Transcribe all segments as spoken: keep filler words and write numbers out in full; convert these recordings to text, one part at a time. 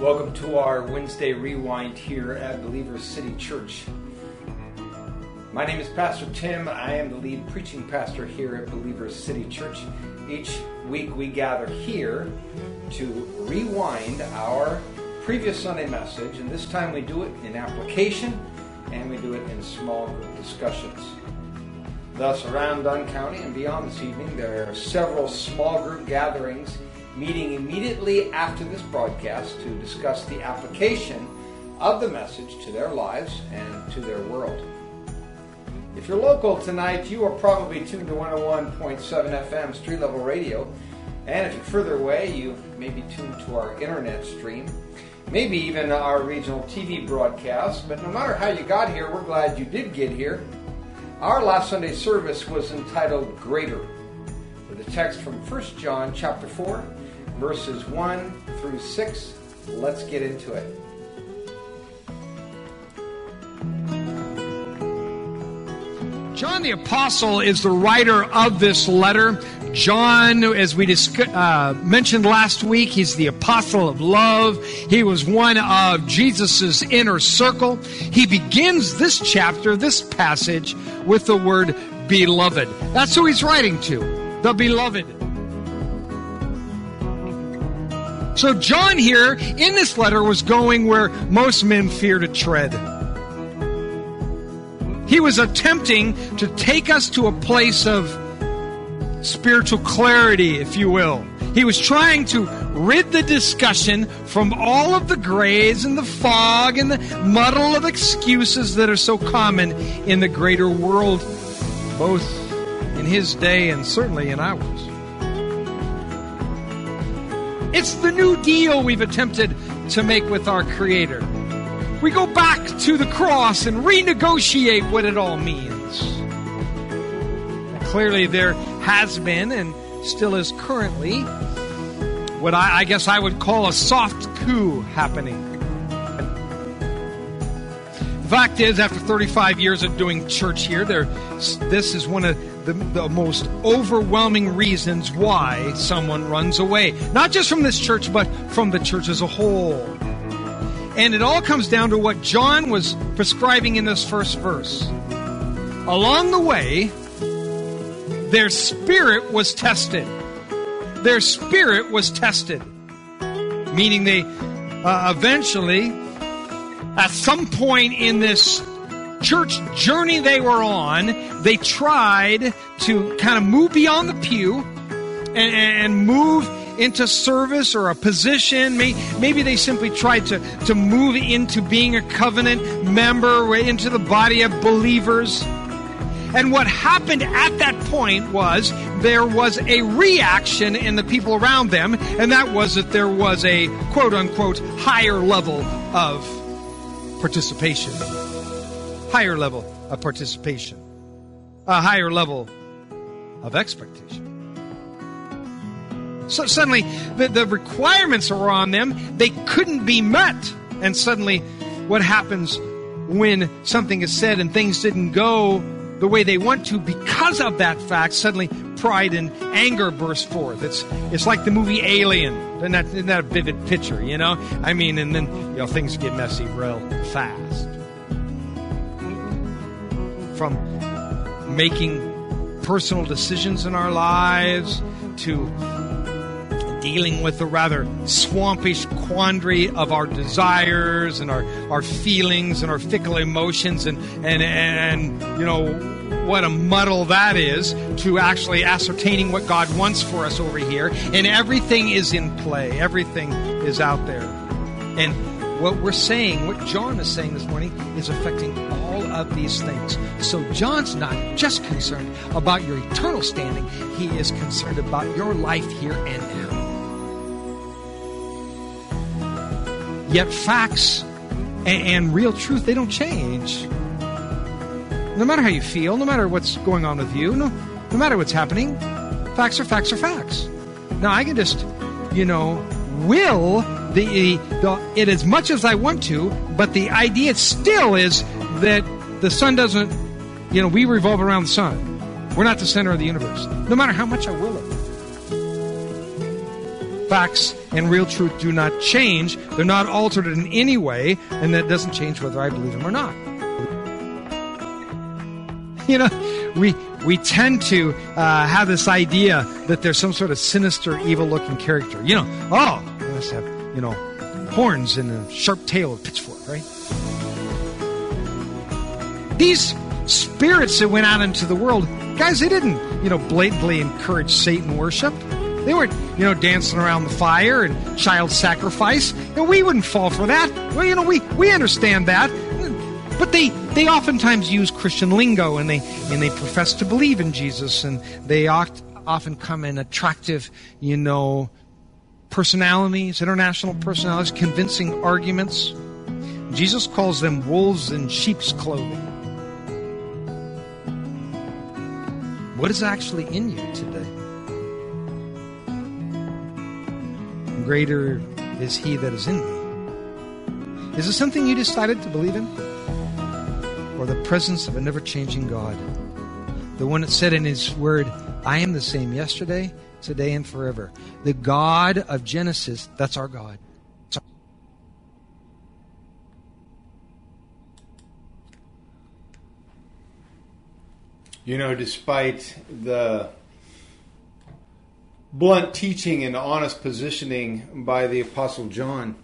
Welcome to our Wednesday Rewind here at Believers City Church. My name is Pastor Tim. I am the lead preaching pastor here at Believers City Church. Each week we gather here to rewind our previous Sunday message, and this time we do it in application and we do it in small group discussions. Thus, around Dunn County and beyond this evening, there are several small group gatherings meeting immediately after this broadcast to discuss the application of the message to their lives and to their world. If you're local tonight, you are probably tuned to one oh one point seven F M Street Level Radio, and if you're further away, you may be tuned to our internet stream, maybe even our regional T V broadcast. But no matter how you got here, we're glad you did get here. Our last Sunday service was entitled Greater, with a text from First John chapter four, verses one through six. Let's get into it. John the Apostle is the writer of this letter. John, as we discuss, uh, mentioned last week, he's the apostle of love. He was one of Jesus' inner circle. He begins this chapter, this passage, with the word beloved. That's who he's writing to, the beloved. So John here, in this letter, was going where most men fear to tread. He was attempting to take us to a place of spiritual clarity, if you will. He was trying to rid the discussion from all of the grays and the fog and the muddle of excuses that are so common in the greater world, both in his day and certainly in ours. It's the new deal we've attempted to make with our Creator. We go back to the cross and renegotiate what it all means. Clearly there has been and still is currently what I, I guess I would call a soft coup happening. The fact is, after thirty-five years of doing church here, there, this is one of the, the most overwhelming reasons why someone runs away. Not just from this church, but from the church as a whole. And it all comes down to what John was prescribing in this first verse. Along the way, their spirit was tested. Their spirit was tested. Meaning they uh, eventually, at some point in this church journey they were on, they tried to kind of move beyond the pew and, and move into service or a position. Maybe they simply tried to, to move into being a covenant member, into the body of believers. And what happened at that point was there was a reaction in the people around them, and that was that there was a quote-unquote higher level of participation. Higher level of participation. A higher level of expectation. So suddenly, the, the requirements that were on them, they couldn't be met. And suddenly, what happens when something is said and things didn't go the way they want to because of that fact? Suddenly, pride and anger burst forth. It's it's like the movie Alien. Isn't that, isn't that a vivid picture, you know? I mean, and then, you know, things get messy real fast. From making personal decisions in our lives to dealing with the rather swampish quandary of our desires and our, our feelings and our fickle emotions and, and, and, you know, what a muddle that is, to actually ascertaining what God wants for us over here. And everything is in play. Everything is out there. And what we're saying, what John is saying this morning, is affecting all of these things. So John's not just concerned about your eternal standing. He is concerned about your life here and now. Yet facts and, and real truth, they don't change. No matter how you feel, no matter what's going on with you, no, no matter what's happening, facts are facts are facts. Now, I can just, you know, will the, the it as much as I want to, but the idea still is that the sun doesn't, you know, we revolve around the sun. We're not the center of the universe, no matter how much I will it. facts and real truth do not change. They're not altered in any way, and that doesn't change whether I believe them or not. You know, we we tend to uh, have this idea that there's some sort of sinister, evil-looking character. You know, oh, he must have, you know, horns and a sharp tail, a pitchfork, right? These spirits that went out into the world, guys, they didn't, you know, blatantly encourage Satan worship. They weren't, you know, dancing around the fire and child sacrifice. And we wouldn't fall for that. Well, you know, we, we understand that. But they, they oftentimes use Christian lingo, and they and they profess to believe in Jesus, and they oft, often come in attractive, you know, personalities, international personalities, convincing arguments. Jesus calls them wolves in sheep's clothing. What is actually in you today? Greater is He that is in me. Is it something you decided to believe in? Or the presence of a never-changing God? The one that said in His Word, I am the same yesterday, today, and forever. The God of Genesis, that's our God. You know, despite the blunt teaching and honest positioning by the Apostle John,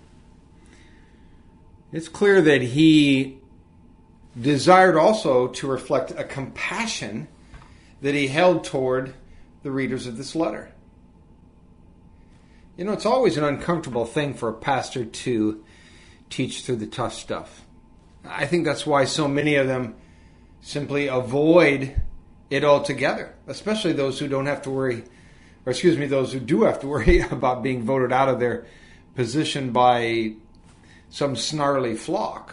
it's clear that he desired also to reflect a compassion that he held toward the readers of this letter. You know, it's always an uncomfortable thing for a pastor to teach through the tough stuff. I think that's why so many of them simply avoid it altogether, especially those who don't have to worry, or excuse me, those who do have to worry about being voted out of their position by some snarly flock.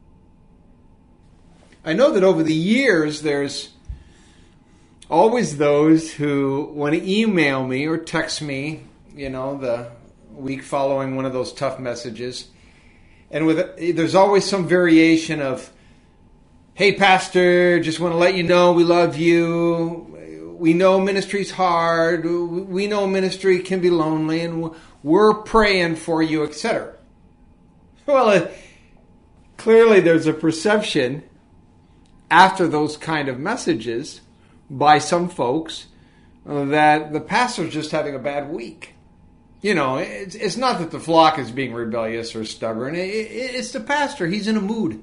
I know that over the years there's always those who want to email me or text me, you know, the week following one of those tough messages. And with there's always some variation of, hey, Pastor, just want to let you know we love you. We know ministry's hard. We know ministry can be lonely, and we're praying for you, et cetera. Well, uh, clearly there's a perception after those kind of messages by some folks uh, that the pastor's just having a bad week. You know, it's, it's not that the flock is being rebellious or stubborn. It, it, it's the pastor. He's in a mood.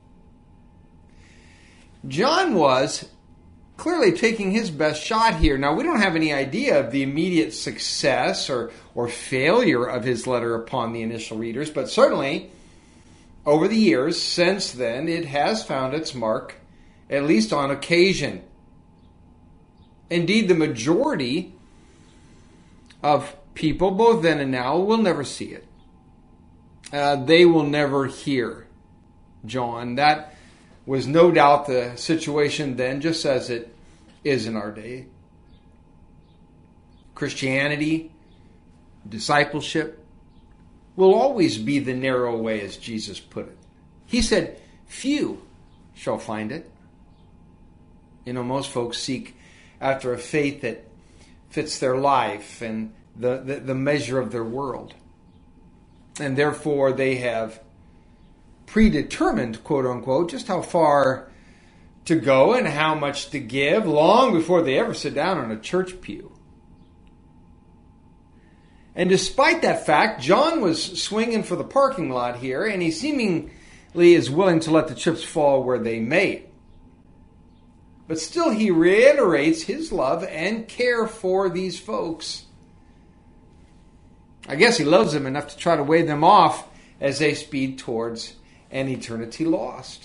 John was clearly taking his best shot here. Now, we don't have any idea of the immediate success or, or failure of his letter upon the initial readers, but certainly over the years since then, it has found its mark, at least on occasion. Indeed, the majority of people, both then and now, will never see it. Uh, they will never hear John. That was no doubt the situation then, just as it is in our day. Christianity, discipleship, will always be the narrow way, as Jesus put it. He said, few shall find it. You know, most folks seek after a faith that fits their life and the, the, the measure of their world. And therefore they have predetermined, quote unquote, just how far to go and how much to give long before they ever sit down on a church pew. And despite that fact, John was swinging for the parking lot here, and he seemingly is willing to let the chips fall where they may. But still, he reiterates his love and care for these folks. I guess he loves them enough to try to wave them off as they speed towards an eternity lost.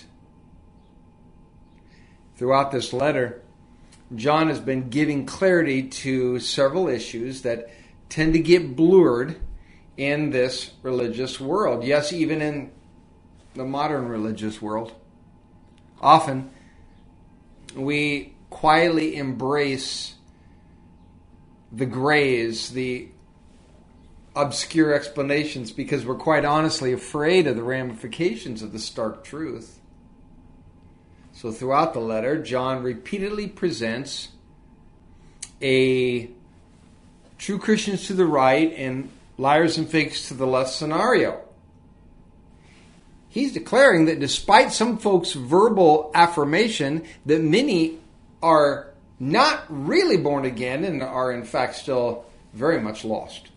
Throughout this letter, John has been giving clarity to several issues that tend to get blurred in this religious world. Yes, even in the modern religious world. Often, we quietly embrace the grays, the obscure explanations, because we're quite honestly afraid of the ramifications of the stark truth. So throughout the letter, John repeatedly presents a true Christians to the right and liars and fakes to the left scenario. He's declaring that despite some folks' verbal affirmation that many are not really born again and are in fact still very much lost.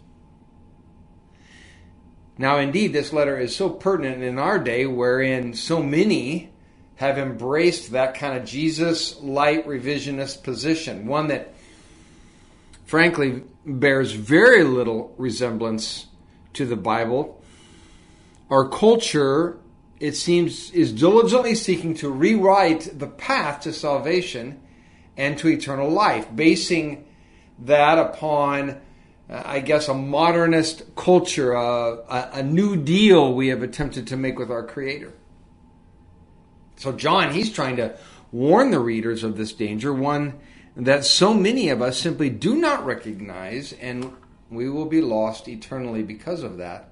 Now, indeed, this letter is so pertinent in our day, wherein so many have embraced that kind of Jesus-light revisionist position, one that, frankly, bears very little resemblance to the Bible. Our culture, it seems, is diligently seeking to rewrite the path to salvation and to eternal life, basing that upon, uh, I guess, a modernist culture, uh, a, a new deal we have attempted to make with our Creator. So John, he's trying to warn the readers of this danger, one that so many of us simply do not recognize, and we will be lost eternally because of that.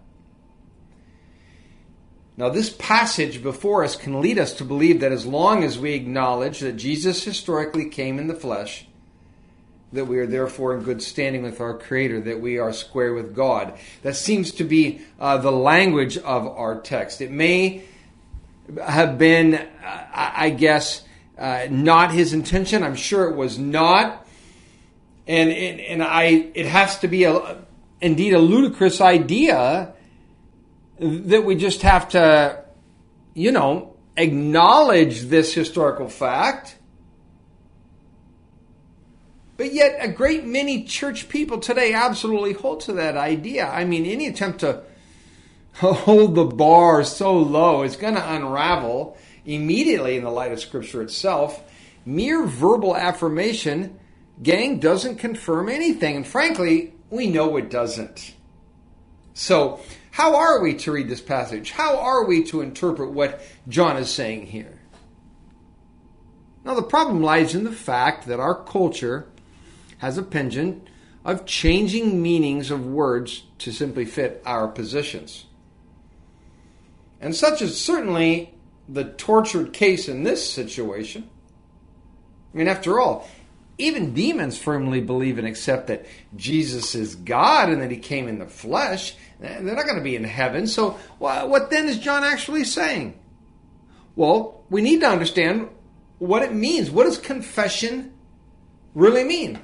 Now, this passage before us can lead us to believe that as long as we acknowledge that Jesus historically came in the flesh, that we are therefore in good standing with our Creator, that we are square with God. That seems to be uh, the language of our text. It may have been, uh, I guess, uh, not his intention. I'm sure it was not. And, and, and I, it has to be a, indeed a ludicrous idea that we just have to, you know, acknowledge this historical fact. But yet a great many church people today absolutely hold to that idea. I mean, any attempt to hold the bar so low is going to unravel immediately in the light of Scripture itself. Mere verbal affirmation, gang, doesn't confirm anything. And frankly, we know it doesn't. So, how are we to read this passage? How are we to interpret what John is saying here? Now, the problem lies in the fact that our culture has a penchant of changing meanings of words to simply fit our positions. And such is certainly the tortured case in this situation. I mean, after all, even demons firmly believe and accept that Jesus is God and that he came in the flesh. They're not going to be in heaven. So what then is John actually saying? Well, we need to understand what it means. What does confession really mean?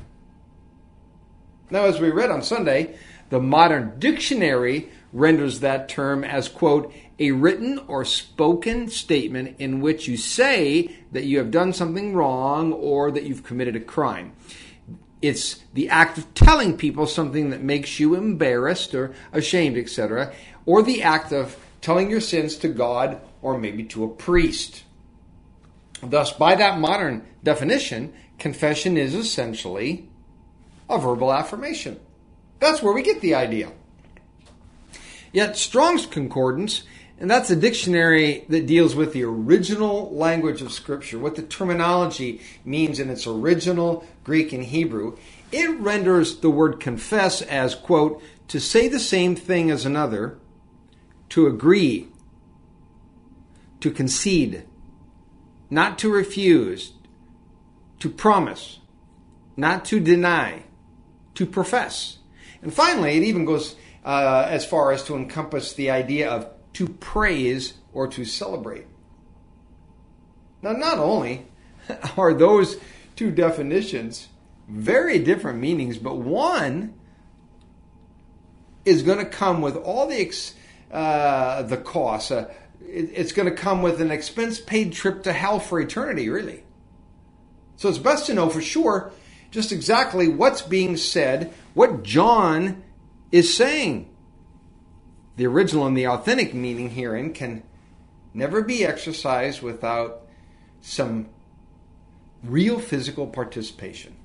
Now, as we read on Sunday, the modern dictionary renders that term as, quote, a written or spoken statement in which you say that you have done something wrong or that you've committed a crime. It's the act of telling people something that makes you embarrassed or ashamed, et cetera, or the act of telling your sins to God or maybe to a priest. Thus, by that modern definition, confession is essentially a verbal affirmation. That's where we get the idea. Yet Strong's Concordance, and that's a dictionary that deals with the original language of Scripture, what the terminology means in its original Greek and Hebrew, it renders the word confess as, quote, to say the same thing as another, to agree, to concede, not to refuse, to promise, not to deny, to profess. And finally, it even goes uh, as far as to encompass the idea of to praise or to celebrate. Now, not only are those two definitions very different meanings, but one is going to come with all the ex, uh, the costs. Uh, it, it's going to come with an expense-paid trip to hell for eternity, really. So it's best to know for sure just exactly what's being said, what John is saying. The original and the authentic meaning herein can never be exercised without some real physical participation.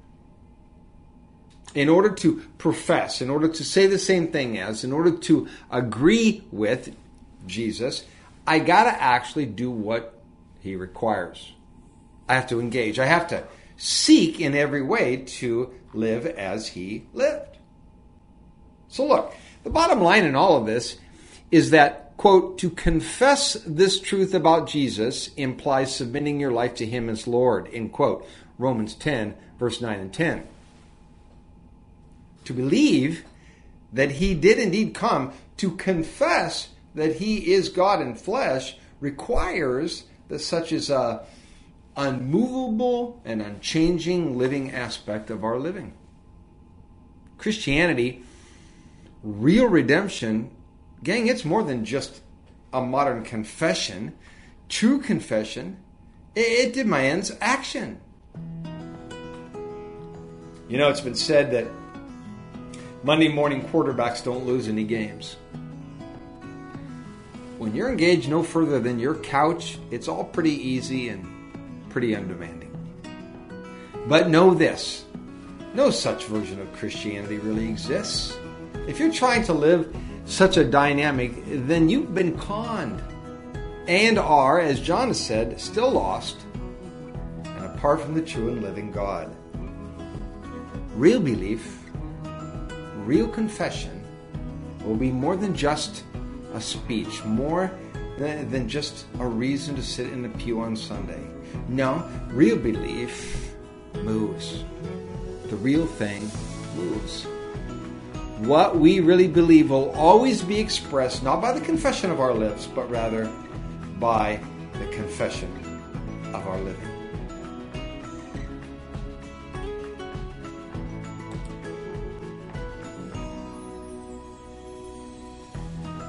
In order to profess, in order to say the same thing as, in order to agree with Jesus, I got to actually do what he requires. I have to engage. I have to seek in every way to live as he lived. So look, the bottom line in all of this is that, quote, to confess this truth about Jesus implies submitting your life to him as Lord, end quote. Romans ten, verse nine and ten. To believe that he did indeed come to confess that he is God in flesh requires that such is a unmovable and unchanging living aspect of our living. Christianity, real redemption, gang, it's more than just a modern confession. True confession, it demands action. You know, it's been said that Monday morning quarterbacks don't lose any games. When you're engaged no further than your couch, it's all pretty easy and pretty undemanding. But know this, no such version of Christianity really exists. If you're trying to live such a dynamic, then you've been conned and are, as John has said, still lost and apart from the true and living God. Real belief, real confession will be more than just a speech, more than just a reason to sit in the pew on Sunday. No, real belief moves. The real thing moves. What we really believe will always be expressed not by the confession of our lips, but rather by the confession of our living.